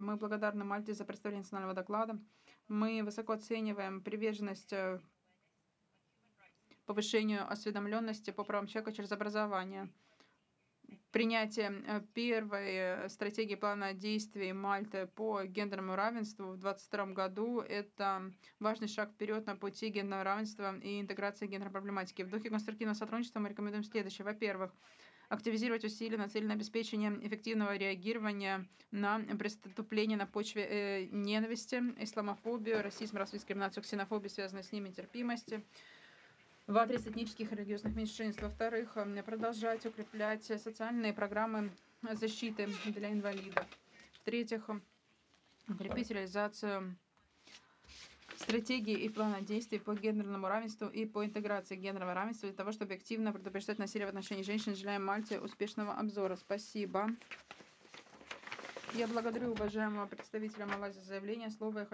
Мы благодарны Мальте за представление национального доклада. Мы высоко оцениваем приверженность повышению осведомленности по правам человека через образование. Принятие первой стратегии плана действий Мальты по гендерному равенству в 2022 году – это важный шаг вперед на пути гендерного равенства и интеграции гендерной проблематики. В духе конструктивного сотрудничества мы рекомендуем следующее. Во-первых, активизировать усилия, нацеленные на обеспечение эффективного реагирования на преступления на почве ненависти, исламофобию, расизм, расовую дискриминацию, ксенофобию, связанную с ними, терпимости в адрес этнических и религиозных меньшинств. Во-вторых, продолжать укреплять социальные программы защиты для инвалидов. В-третьих, укрепить реализацию стратегии и плана действий по гендерному равенству и по интеграции гендерного равенства для того, чтобы активно предупреждать насилие в отношении женщин. Желаем Мальте успешного обзора. Спасибо. Я благодарю уважаемого представителя Малайзии за заявление. Слово я